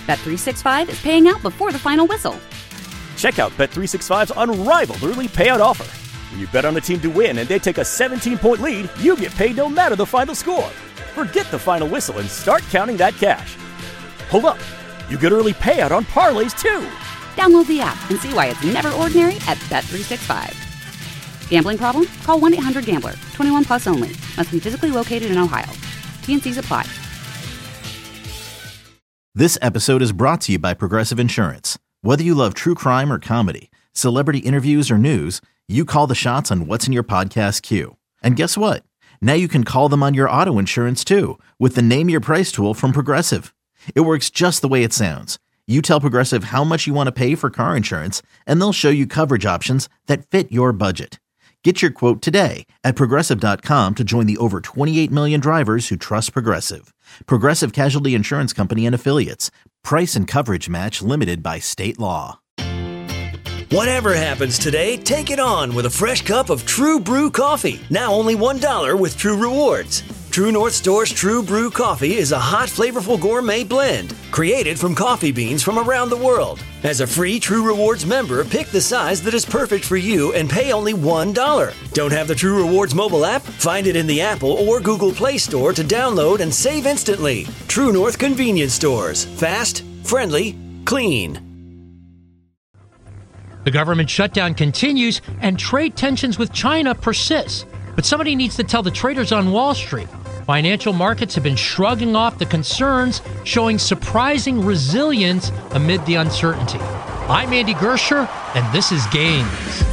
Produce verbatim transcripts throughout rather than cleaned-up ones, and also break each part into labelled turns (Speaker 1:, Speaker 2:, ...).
Speaker 1: Bet three sixty-five is paying out before the final whistle.
Speaker 2: Check out Bet three sixty-five's unrivaled early payout offer. When you bet on a team to win and they take a seventeen-point lead, you get paid no matter the final score. Forget the final whistle and start counting that cash. Hold up. You get early payout on parlays, too.
Speaker 1: Download the app and see why it's never ordinary at Bet three sixty-five. Gambling problem? Call one eight hundred gambler. twenty-one plus only. Must be physically located in Ohio. T and C's apply.
Speaker 3: This episode is brought to you by Progressive Insurance. Whether you love true crime or comedy, celebrity interviews or news, you call the shots on what's in your podcast queue. And guess what? Now you can call them on your auto insurance too with the Name Your Price tool from Progressive. It works just the way it sounds. You tell Progressive how much you want to pay for car insurance, and they'll show you coverage options that fit your budget. Get your quote today at Progressive dot com to join the over twenty-eight million drivers who trust Progressive. Progressive Casualty Insurance Company and Affiliates. Price and coverage match limited by state law.
Speaker 4: Whatever happens today, take it on with a fresh cup of True Brew coffee. Now only one dollar with True Rewards. True North Store's True Brew coffee is a hot, flavorful gourmet blend created from coffee beans from around the world. As a free True Rewards member, pick the size that is perfect for you and pay only one dollar. Don't have the True Rewards mobile app? Find it in the Apple or Google Play Store to download and save instantly. True North Convenience Stores. Fast, friendly, clean.
Speaker 5: The government shutdown continues and trade tensions with China persist. But somebody needs to tell the traders on Wall Street. Financial markets have been shrugging off the concerns, showing surprising resilience amid the uncertainty. I'm Andy Gersher, and this is Gains.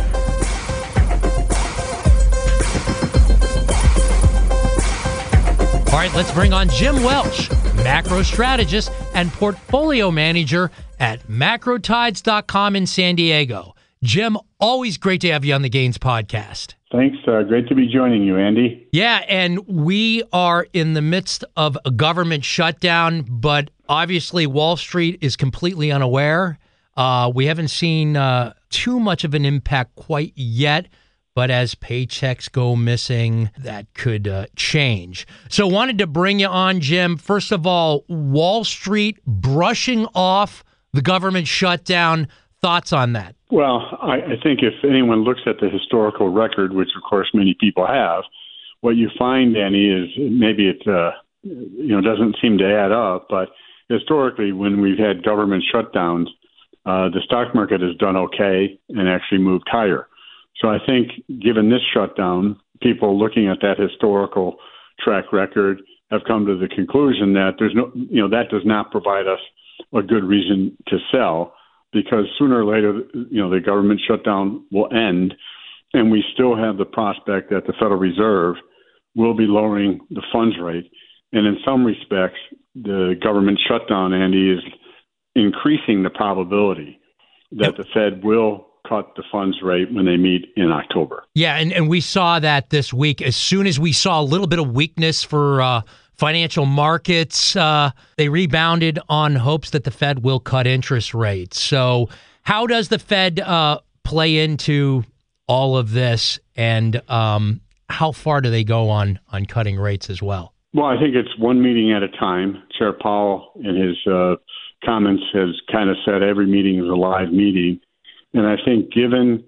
Speaker 5: All right, let's bring on Jim Welch, macro strategist and portfolio manager at macro tides dot com in San Diego. Jim, always great to have you on the Gains podcast.
Speaker 6: Thanks. Uh, great to be joining you, Andy.
Speaker 5: Yeah, and we are in the midst of a government shutdown, but obviously Wall Street is completely unaware. Uh, we haven't seen uh, too much of an impact quite yet, but as paychecks go missing, that could uh, change. So wanted to bring you on, Jim. First of all, Wall Street brushing off the government shutdown. Thoughts on that?
Speaker 6: Well, I, I think if anyone looks at the historical record, which of course many people have, what you find, Danny, is maybe it uh, you know doesn't seem to add up, but historically, when we've had government shutdowns, uh, the stock market has done okay and actually moved higher. So I think, given this shutdown, people looking at that historical track record have come to the conclusion that there's no, you know, that does not provide us a good reason to sell. Because sooner or later, you know, the government shutdown will end, and we still have the prospect that the Federal Reserve will be lowering the funds rate. And in some respects, the government shutdown, Andy, is increasing the probability that the Fed will cut the funds rate when they meet in October.
Speaker 5: Yeah, and, and we saw that this week. As soon as we saw a little bit of weakness for uh, financial markets, uh, they rebounded on hopes that the Fed will cut interest rates. So how does the Fed uh, play into all of this, and um, how far do they go on, on cutting rates as well?
Speaker 6: Well, I think it's one meeting at a time. Chair Powell, in his uh, comments, has kind of said every meeting is a live meeting. And I think given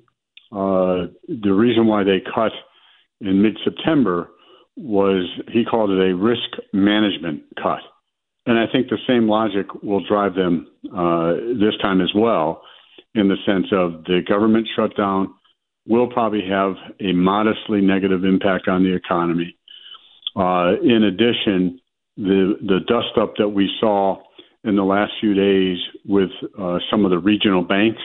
Speaker 6: uh, the reason why they cut in mid-September was he called it a risk management cut. And I think the same logic will drive them uh, this time as well, in the sense of the government shutdown will probably have a modestly negative impact on the economy. Uh, in addition, the the dust up that we saw in the last few days with uh, some of the regional banks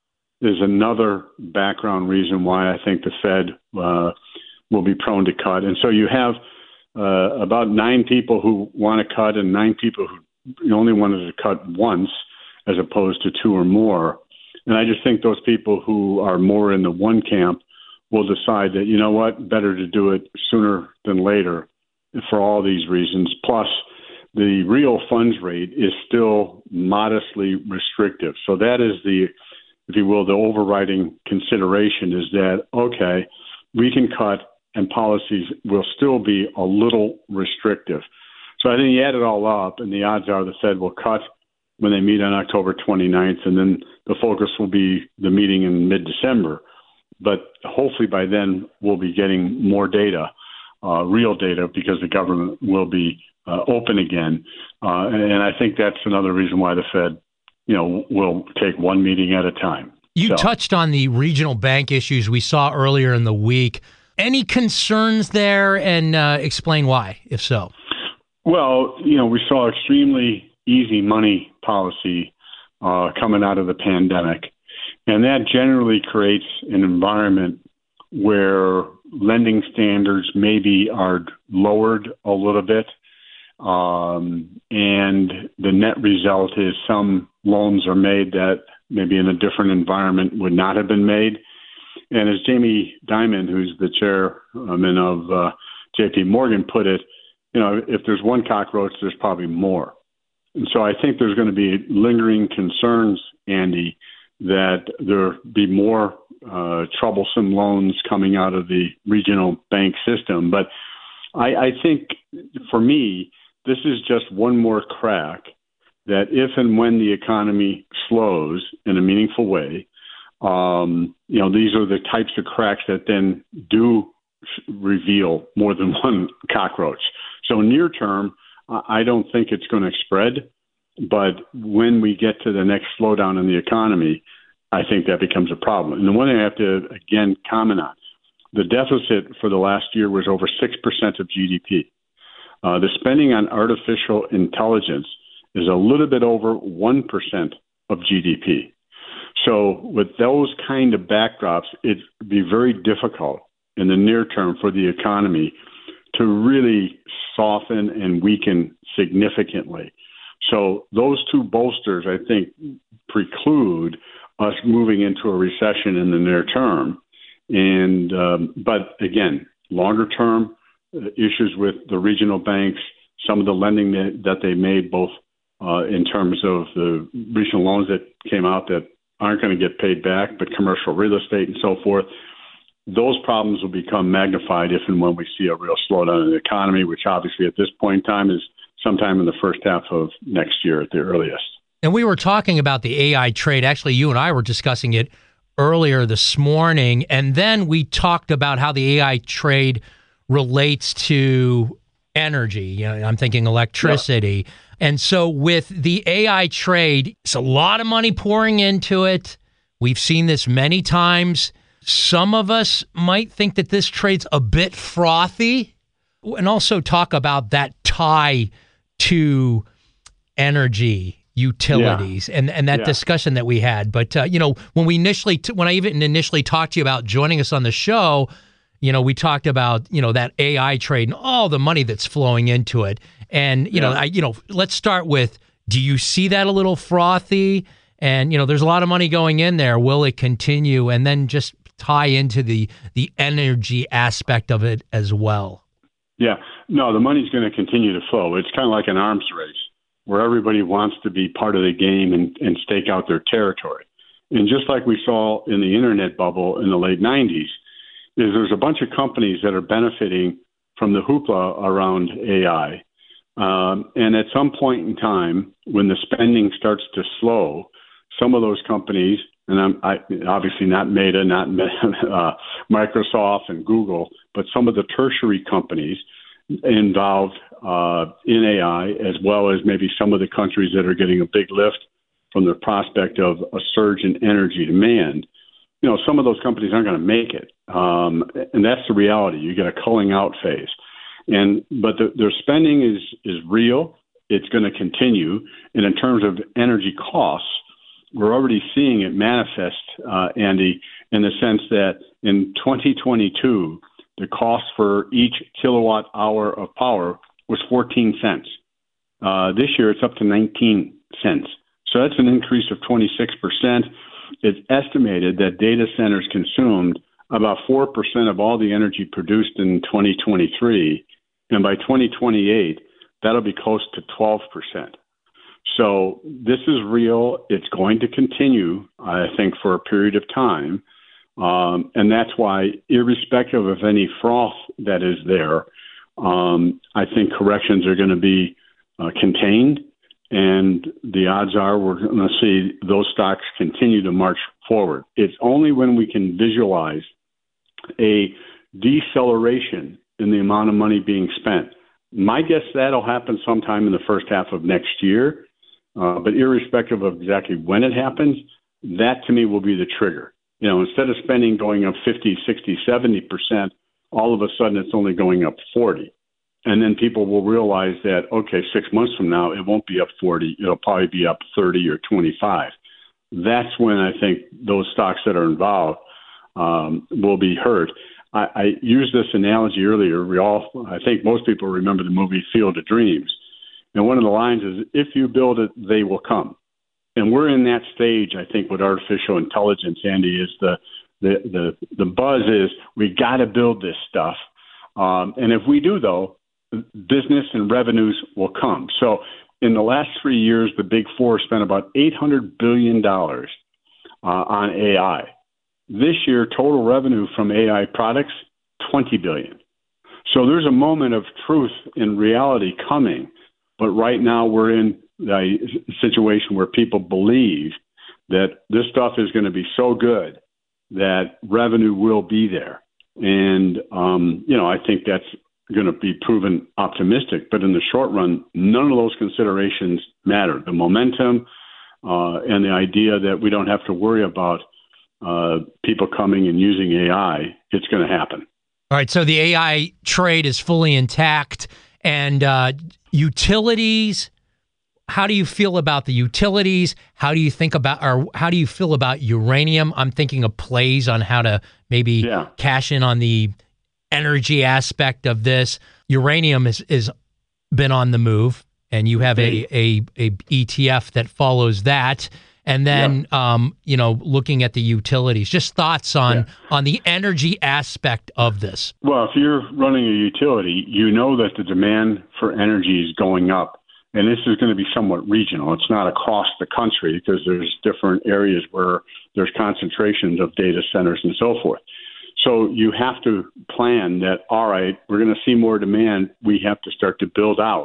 Speaker 6: is another background reason why I think the Fed uh, will be prone to cut. And so you have uh, about nine people who want to cut and nine people who only wanted to cut once as opposed to two or more. And I just think those people who are more in the one camp will decide that, you know what, better to do it sooner than later for all these reasons. Plus, the real funds rate is still modestly restrictive. So that is the, if you will, the overriding consideration is that, okay, we can cut and policies will still be a little restrictive. So I think you add it all up, and the odds are the Fed will cut when they meet on October twenty-ninth, and then the focus will be the meeting in mid-December. But hopefully by then we'll be getting more data, uh, real data, because the government will be uh, open again. Uh, and, and I think that's another reason why the Fed, you know, will take one meeting at a time.
Speaker 5: You
Speaker 6: so.
Speaker 5: touched on the regional bank issues we saw earlier in the week. Any concerns there, and uh, explain why, if so?
Speaker 6: Well, you know, we saw extremely easy money policy uh, coming out of the pandemic, and that generally creates an environment where lending standards maybe are lowered a little bit, um, and the net result is some loans are made that maybe in a different environment would not have been made. And as Jamie Dimon, who's the chairman of uh, J P Morgan, put it, you know, if there's one cockroach, there's probably more. And so I think there's going to be lingering concerns, Andy, that there be more uh, troublesome loans coming out of the regional bank system. But I, I think for me, this is just one more crack that if and when the economy slows in a meaningful way, um, you know, these are the types of cracks that then do reveal more than one cockroach. So near term, I don't think it's going to spread. But when we get to the next slowdown in the economy, I think that becomes a problem. And the one thing I have to, again, comment on, the deficit for the last year was over six percent of G D P. Uh, the spending on artificial intelligence is a little bit over one percent of G D P. So with those kind of backdrops, it'd be very difficult in the near term for the economy to really soften and weaken significantly. So those two bolsters, I think, preclude us moving into a recession in the near term. And um, but again, longer term uh, issues with the regional banks, some of the lending that, that they made, both uh, in terms of the regional loans that came out that aren't going to get paid back, but commercial real estate and so forth, those problems will become magnified if and when we see a real slowdown in the economy, which obviously at this point in time is sometime in the first half of next year at the earliest.
Speaker 5: And we were talking about the A I trade. Actually, you and I were discussing it earlier this morning. And then we talked about how the A I trade relates to energy. You know, I'm thinking electricity. Yeah. And so with the A I trade, it's a lot of money pouring into it. We've seen this many times. Some of us might think that this trade's a bit frothy, and also talk about that tie to energy utilities yeah. and, and that yeah. discussion that we had. But, uh, you know, when we initially, t- when I even initially talked to you about joining us on the show, you know, we talked about, you know, that A I trade and all the money that's flowing into it. And, you yeah. know, I, you know, let's start with, do you see that a little frothy? And, you know, there's a lot of money going in there. Will it continue? And then just tie into the, the energy aspect of it as well.
Speaker 6: Yeah. No, the money's going to continue to flow. It's kind of like an arms race where everybody wants to be part of the game and, and stake out their territory. And just like we saw in the internet bubble in the late nineties, is there's a bunch of companies that are benefiting from the hoopla around A I. Um, and at some point in time, when the spending starts to slow, some of those companies, and I'm I, obviously not Meta, not uh, Microsoft and Google, but some of the tertiary companies involved uh, in A I, as well as maybe some of the countries that are getting a big lift from the prospect of a surge in energy demand, you know, some of those companies aren't going to make it. Um, and that's the reality. You get a culling out phase. And but the, their spending is, is real. It's going to continue. And in terms of energy costs, we're already seeing it manifest, uh, Andy, in the sense that in twenty twenty-two, the cost for each kilowatt hour of power was fourteen cents. Uh, this year, it's up to nineteen cents. So that's an increase of twenty-six percent. It's estimated that data centers consumed about four percent of all the energy produced in twenty twenty-three. And by twenty twenty-eight, that'll be close to twelve percent. So this is real. It's going to continue, I think, for a period of time. Um, and that's why, irrespective of any froth that is there, um, I think corrections are going to be uh, contained. And the odds are we're going to see those stocks continue to march forward. It's only when we can visualize a deceleration in the amount of money being spent. My guess that'll happen sometime in the first half of next year. Uh, but irrespective of exactly when it happens, that to me will be the trigger. You know, instead of spending going up fifty, sixty, seventy percent, all of a sudden it's only going up forty. And then people will realize that, okay, six months from now, it won't be up forty. It'll probably be up thirty or twenty-five. That's when I think those stocks that are involved um, will be hurt. I, I used this analogy earlier. We all, I think most people remember the movie Field of Dreams. And one of the lines is, if you build it, they will come. And we're in that stage, I think, with artificial intelligence, Andy, is the the the, the buzz is we got to build this stuff. Um, and if we do, though, business and revenues will come. So in the last three years, the Big Four spent about eight hundred billion dollars uh, on A I. This year, total revenue from A I products, twenty billion dollars. So there's a moment of truth in reality coming. But right now we're in a situation where people believe that this stuff is going to be so good that revenue will be there. And, um, you know, I think that's going to be proven optimistic. But in the short run, none of those considerations matter. The momentum uh, and the idea that we don't have to worry about uh, people coming and using A I, it's going to happen.
Speaker 5: All right, so the A I trade is fully intact. And uh, utilities, how do you feel about the utilities? How do you think about, or how do you feel about uranium? I'm thinking of plays on how to maybe yeah. cash in on the energy aspect of this. Uranium is is been on the move, and you have a a, a E T F that follows that. And then, yeah. um, you know, looking at the utilities, just thoughts on, yeah. on the energy aspect of this.
Speaker 6: Well, if you're running a utility, you know that the demand for energy is going up. And this is going to be somewhat regional. It's not across the country because there's different areas where there's concentrations of data centers and so forth. So you have to plan that, all right, we're going to see more demand. We have to start to build out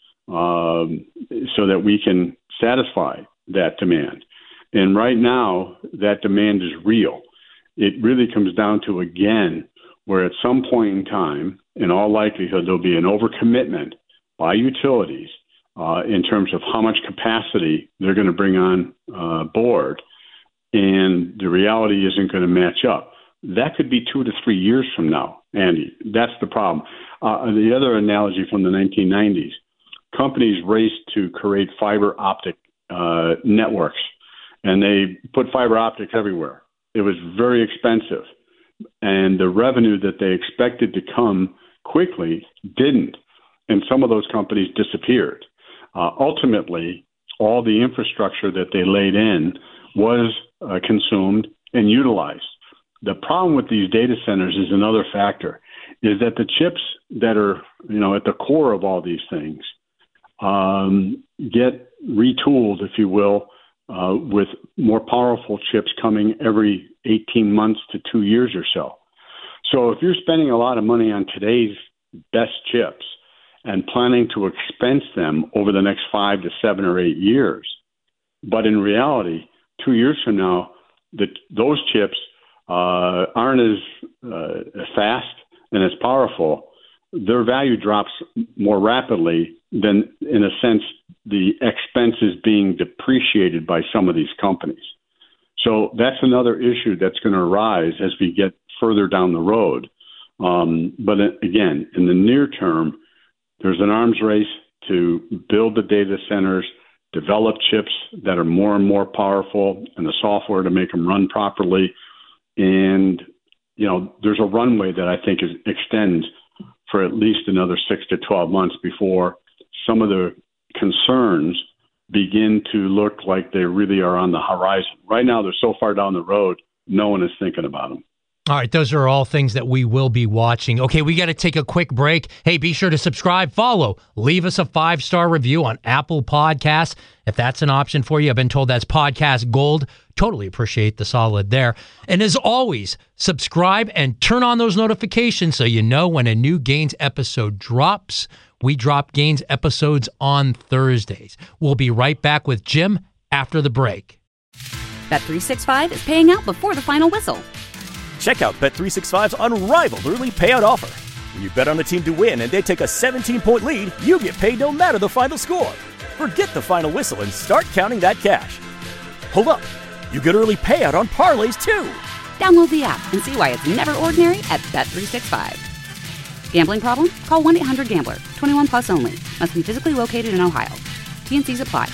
Speaker 6: um, so that we can satisfy that demand. And right now, that demand is real. It really comes down to, again, where at some point in time, in all likelihood, there'll be an overcommitment by utilities uh, in terms of how much capacity they're going to bring on uh, board, and the reality isn't going to match up. That could be two to three years from now, Andy. That's the problem. Uh, the other analogy from the nineteen nineties, companies raced to create fiber optic Uh, networks, and they put fiber optics everywhere. It was very expensive, and the revenue that they expected to come quickly didn't, and some of those companies disappeared. Uh, ultimately, all the infrastructure that they laid in was uh, consumed and utilized. The problem with these data centers is another factor, is that the chips that are, you know, at the core of all these things um, get retooled, if you will, uh, with more powerful chips coming every eighteen months to two years or so. So if you're spending a lot of money on today's best chips and planning to expense them over the next five to seven or eight years, but in reality, two years from now, the, those chips uh, aren't as uh, fast and as powerful, their value drops more rapidly than, in a sense, the expense is being depreciated by some of these companies. So that's another issue that's going to arise as we get further down the road. Um, but again, in the near term, there's an arms race to build the data centers, develop chips that are more and more powerful, and the software to make them run properly. And, you know, there's a runway that I think is, extends for at least another six to twelve months before some of the concerns begin to look like they really are on the horizon. Right now, they're so far down the road, no one is thinking about them.
Speaker 5: All right, those are all things that we will be watching. Okay, we got to take a quick break. Hey, be sure to subscribe, follow, leave us a five-star review on Apple Podcasts. If that's an option for you, I've been told that's podcast gold. Totally appreciate the solid there. And as always, subscribe and turn on those notifications so you know when a new Gains episode drops. We drop Gains episodes on Thursdays. We'll be right back with Jim after the break.
Speaker 1: Bet three sixty-five is paying out before the final whistle.
Speaker 2: Check out Bet three sixty-five's unrivaled early payout offer. When you bet on a team to win and they take a seventeen-point lead, you get paid no matter the final score. Forget the final whistle and start counting that cash. Hold up. You get early payout on parlays, too.
Speaker 1: Download the app and see why it's never ordinary at Bet three sixty-five. Gambling problem? Call one eight hundred gambler. twenty-one plus only. Must be physically located in Ohio. T and C's apply.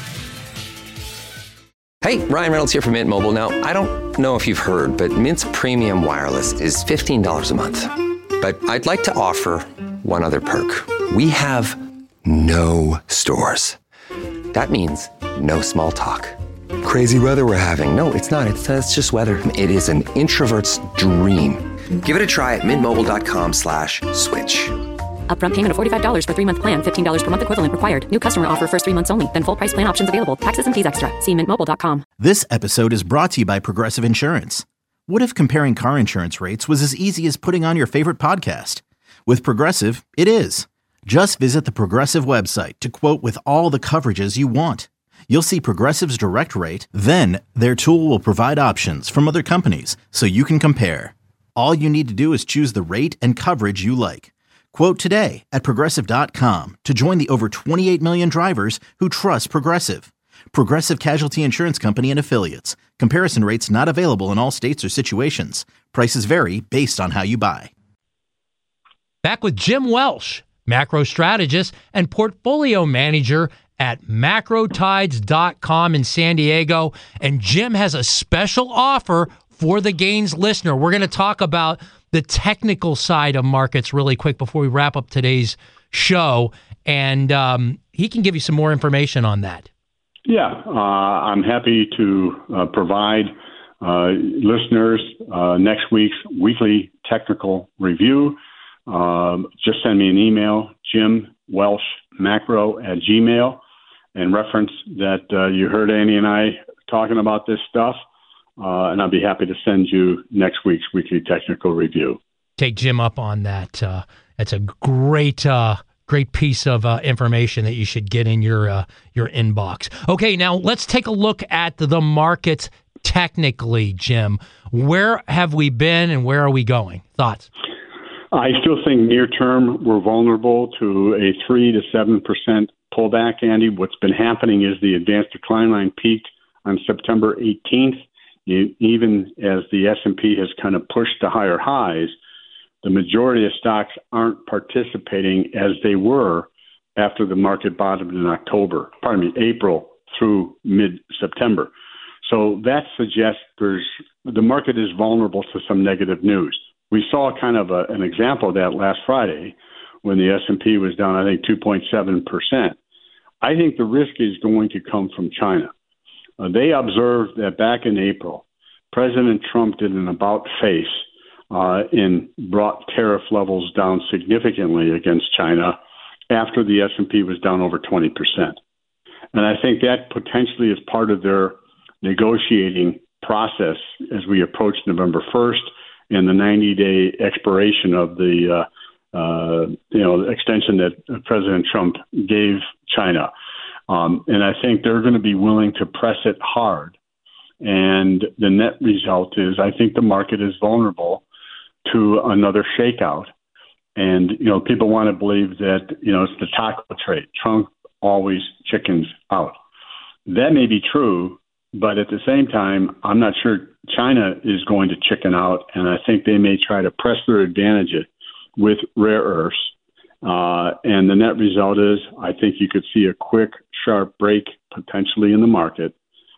Speaker 7: Hey, Ryan Reynolds here from Mint Mobile. Now, I don't know if you've heard, but Mint's premium wireless is fifteen dollars a month. But I'd like to offer one other perk. We have no stores. That means no small talk. Crazy weather we're having. No, it's not. It's, uh, it's just weather. It is an introvert's dream. Give it a try at mintmobile.com slash switch.
Speaker 8: Upfront payment of forty-five dollars for three-month plan. fifteen dollars per month equivalent required. New customer offer first three months only. Then full price plan options available. Taxes and fees extra. See mint mobile dot com.
Speaker 3: This episode is brought to you by Progressive Insurance. What if comparing car insurance rates was as easy as putting on your favorite podcast? With Progressive, it is. Just visit the Progressive website to quote with all the coverages you want. You'll see Progressive's direct rate, then their tool will provide options from other companies so you can compare. All you need to do is choose the rate and coverage you like. Quote today at Progressive dot com to join the over twenty-eight million drivers who trust Progressive. Progressive Casualty Insurance Company and Affiliates. Comparison rates not available in all states or situations. Prices vary based on how you buy.
Speaker 5: Back with Jim Welsh, macro strategist and portfolio manager at macro tides dot com in San Diego. And Jim has a special offer for the Gains listener. We're going to talk about the technical side of markets really quick before we wrap up today's show. And um, he can give you some more information on that.
Speaker 6: Yeah, uh, I'm happy to uh, provide uh, listeners uh, next week's weekly technical review. Um, just send me an email, Jim Welsh Macro at Gmail, and reference that uh, you heard Andy and I talking about this stuff. Uh, and I'll be happy to send you next week's weekly technical review.
Speaker 5: Take Jim up on that. Uh, that's a great, uh, great piece of uh, information that you should get in your uh, your inbox. Okay, now let's take a look at the markets technically, Jim. Where have we been and where are we going? Thoughts?
Speaker 6: I still think near term we're vulnerable to a three to seven percent pullback, Andy. What's been happening is the advanced decline line peaked on September eighteenth. Even as the S and P has kind of pushed to higher highs, the majority of stocks aren't participating as they were after the market bottomed in October, pardon me, April through mid-September. So that suggests there's the market is vulnerable to some negative news. We saw kind of a, an example of that last Friday when the S and P was down, I think, two point seven percent. I think the risk is going to come from China. Uh, they observed that back in April, President Trump did an about-face uh, and brought tariff levels down significantly against China after the S and P was down over twenty percent. And I think that potentially is part of their negotiating process as we approach November first and the ninety-day expiration of the uh, uh, you know extension that President Trump gave China. Um, and I think they're going to be willing to press it hard. And the net result is I think the market is vulnerable to another shakeout. And, you know, people want to believe that, you know, it's the taco trade. Trump always chickens out. That may be true, but at the same time, I'm not sure China is going to chicken out. And I think they may try to press their advantage with rare earths. Uh, and the net result is I think you could see a quick, sharp break potentially in the market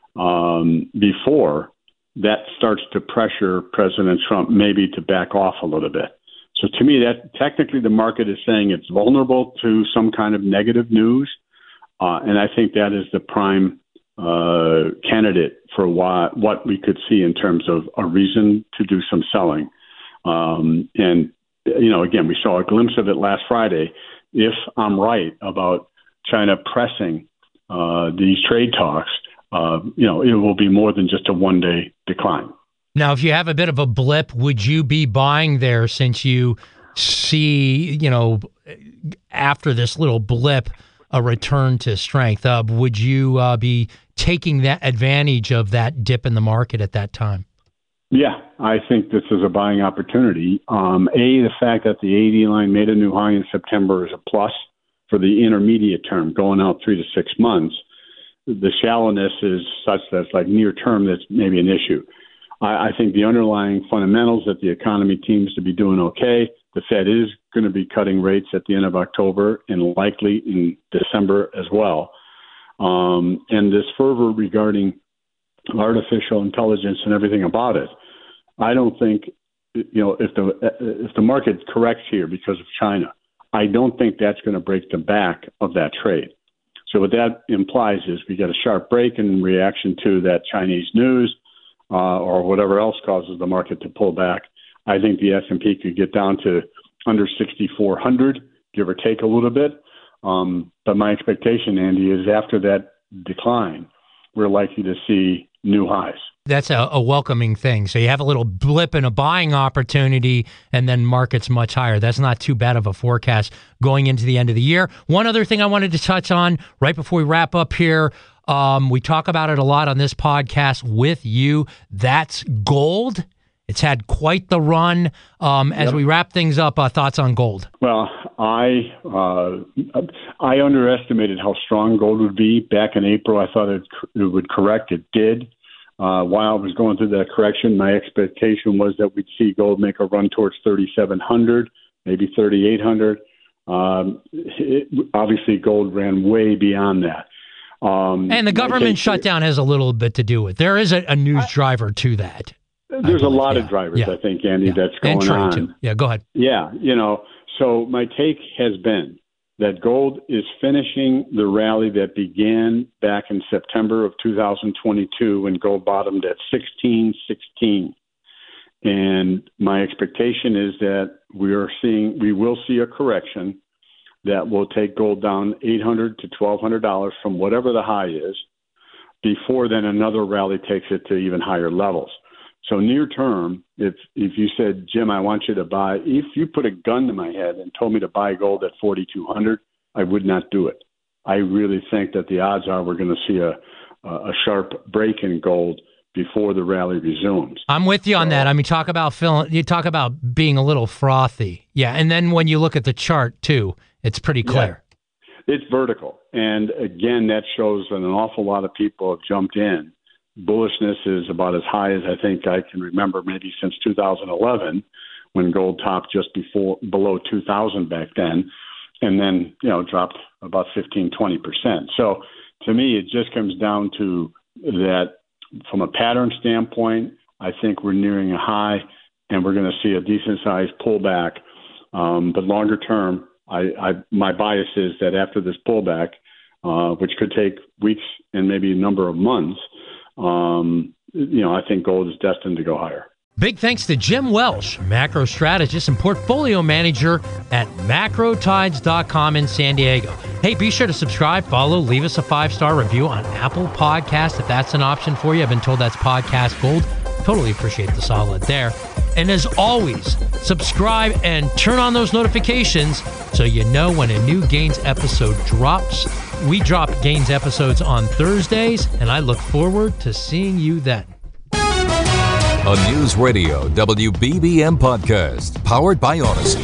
Speaker 6: um, before that starts to pressure President Trump maybe to back off a little bit. So to me, that technically the market is saying it's vulnerable to some kind of negative news. Uh, and I think that is the prime uh, candidate for why, what we could see in terms of a reason to do some selling. Um, and You know, again, we saw a glimpse of it last Friday. If I'm right about China pressing uh, these trade talks, uh, you know, it will be more than just a one-day decline.
Speaker 5: Now, if you have a bit of a blip, would you be buying there since you see, you know, after this little blip, a return to strength. Uh, would you uh, be taking that advantage of that dip in the market at that time?
Speaker 6: Yeah, I think this is a buying opportunity. Um, a, the fact that the eighty line made a new high in September is a plus for the intermediate term, going out three to six months. The shallowness is such that it's like near term that's maybe an issue. I, I think the underlying fundamentals that the economy seems to be doing okay. The Fed is going to be cutting rates at the end of October and likely in December as well. Um, and this fervor regarding artificial intelligence and everything about it, I don't think, you know, if the if the market corrects here because of China, I don't think that's going to break the back of that trade. So what that implies is we get a sharp break in reaction to that Chinese news uh, or whatever else causes the market to pull back. I think the S and P could get down to under sixty-four hundred, give or take a little bit. Um, but my expectation, Andy, is after that decline, we're likely to see new highs.
Speaker 5: That's a, a welcoming thing. So you have a little blip in a buying opportunity and then markets much higher. That's not too bad of a forecast going into the end of the year. One other thing I wanted to touch on right before we wrap up here. Um, we talk about it a lot on this podcast with you. That's gold. It's had quite the run. Um, as yep. we wrap things up, uh, thoughts on gold?
Speaker 6: Well, I uh, I underestimated how strong gold would be back in April. I thought it, it would correct. It did. Uh, while I was going through that correction, my expectation was that we'd see gold make a run towards thirty-seven hundred, maybe thirty-eight hundred. Um, it, obviously, gold ran way beyond that. Um,
Speaker 5: and the government shutdown has a little bit to do with it. There is a, a news I, driver to that.
Speaker 6: There's a lot yeah. of drivers, yeah. I think, Andy, yeah. that's going
Speaker 5: and
Speaker 6: on.
Speaker 5: Too. Yeah, go ahead.
Speaker 6: Yeah, you know, so my take has been that gold is finishing the rally that began back in September of two thousand twenty-two when gold bottomed at sixteen sixteen. And my expectation is that we are seeing, we will see a correction that will take gold down eight hundred to twelve hundred dollars from whatever the high is, before then another rally takes it to even higher levels. So near term, if if you said, Jim, I want you to buy, if you put a gun to my head and told me to buy gold at forty-two hundred, I would not do it. I really think that the odds are we're going to see a a sharp break in gold before the rally resumes.
Speaker 5: I'm with you on so, that. I mean, talk about feeling, you talk about being a little frothy. Yeah, and then when you look at the chart too, it's pretty clear.
Speaker 6: Yeah, it's vertical, and again, that shows that an awful lot of people have jumped in. Bullishness is about as high as I think I can remember, maybe since two thousand eleven, when gold topped just before below two thousand back then, and then you know dropped about fifteen, twenty percent. So to me, it just comes down to that. From a pattern standpoint, I think we're nearing a high, and we're going to see a decent sized pullback. Um, but longer term, I, I my bias is that after this pullback, uh, which could take weeks and maybe a number of months. Um, you know, I think gold is destined to go higher.
Speaker 5: Big thanks to Jim Welsh, macro strategist and portfolio manager at macro tides dot com in San Diego. Hey, be sure to subscribe, follow, leave us a five-star review on Apple Podcasts if that's an option for you. I've been told that's podcast gold. Totally appreciate the solid there. And as always, subscribe and turn on those notifications so you know when a new Gains episode drops. We drop Gains episodes on Thursdays, and I look forward to seeing you then.
Speaker 9: A News Radio W B B M podcast powered by Odyssey.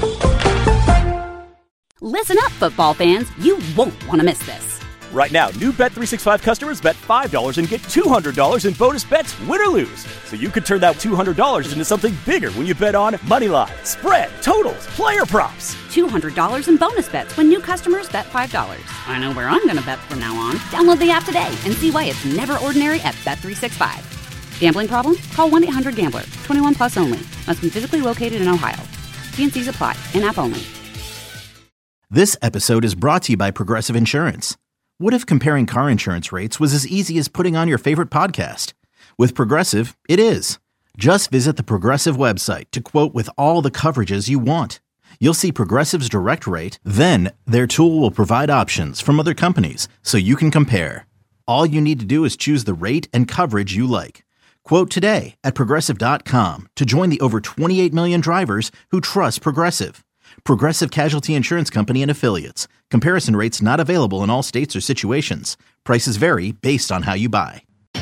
Speaker 1: Listen up, football fans. You won't want to miss this.
Speaker 2: Right now, new Bet three sixty-five customers bet five dollars and get two hundred dollars in bonus bets, win or lose. So you could turn that two hundred dollars into something bigger when you bet on money line, spread, totals, player props.
Speaker 1: two hundred dollars in bonus bets when new customers bet five dollars. I know where I'm going to bet from now on. Download the app today and see why it's never ordinary at Bet three sixty-five. Gambling problem? Call one eight hundred gambler. twenty-one plus only. Must be physically located in Ohio. T and C's apply. In-app only.
Speaker 3: This episode is brought to you by Progressive Insurance. What if comparing car insurance rates was as easy as putting on your favorite podcast? With Progressive, it is. Just visit the Progressive website to quote with all the coverages you want. You'll see Progressive's direct rate, then their tool will provide options from other companies so you can compare. All you need to do is choose the rate and coverage you like. Quote today at Progressive dot com to join the over twenty-eight million drivers who trust Progressive. Progressive Casualty Insurance Company and Affiliates. Comparison rates not available in all states or situations. Prices vary based on how you buy.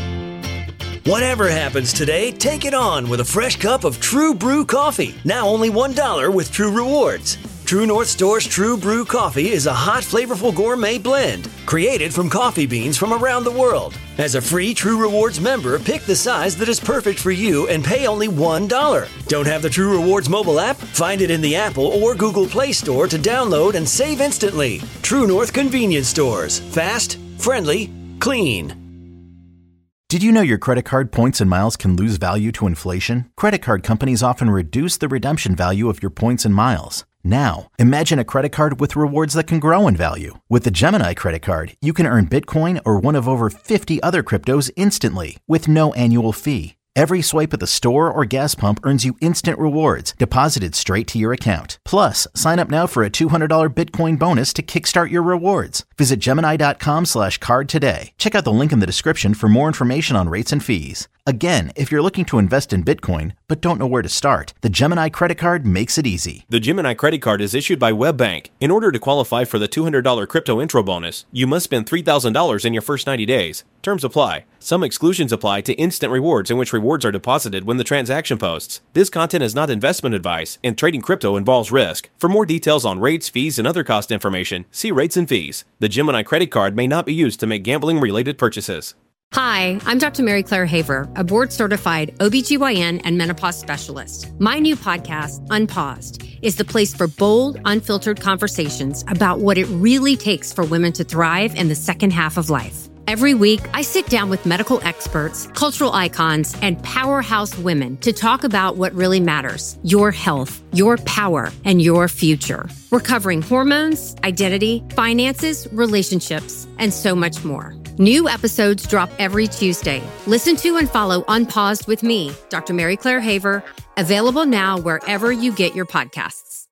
Speaker 4: Whatever happens today, take it on with a fresh cup of True Brew coffee. Now only one dollar with True Rewards. True North Store's True Brew coffee is a hot, flavorful gourmet blend created from coffee beans from around the world. As a free True Rewards member, pick the size that is perfect for you and pay only one dollar. Don't have the True Rewards mobile app? Find it in the Apple or Google Play Store to download and save instantly. True North Convenience Stores. Fast, friendly, clean.
Speaker 3: Did you know your credit card points and miles can lose value to inflation? Credit card companies often reduce the redemption value of your points and miles. Now, imagine a credit card with rewards that can grow in value. With the Gemini credit card, you can earn Bitcoin or one of over fifty other cryptos instantly with no annual fee. Every swipe at the store or gas pump earns you instant rewards deposited straight to your account. Plus, sign up now for a two hundred dollars Bitcoin bonus to kickstart your rewards. Visit Gemini.com slash card today. Check out the link in the description for more information on rates and fees. Again, if you're looking to invest in Bitcoin but don't know where to start, the Gemini credit card makes it easy.
Speaker 10: The Gemini credit card is issued by WebBank. In order to qualify for the two hundred dollars crypto intro bonus, you must spend three thousand dollars in your first ninety days. Terms apply. Some exclusions apply to instant rewards, in which rewards are deposited when the transaction posts. This content is not investment advice, and trading crypto involves risk. For more details on rates, fees, and other cost information, see rates and fees. The Gemini credit card may not be used to make gambling-related purchases.
Speaker 11: Hi, I'm Doctor Mary Claire Haver, a board-certified O B G Y N and menopause specialist. My new podcast, Unpaused, is the place for bold, unfiltered conversations about what it really takes for women to thrive in the second half of life. Every week, I sit down with medical experts, cultural icons, and powerhouse women to talk about what really matters: your health, your power, and your future. We're covering hormones, identity, finances, relationships, and so much more. New episodes drop every Tuesday. Listen to and follow Unpaused with me, Doctor Mary Claire Haver, available now wherever you get your podcasts.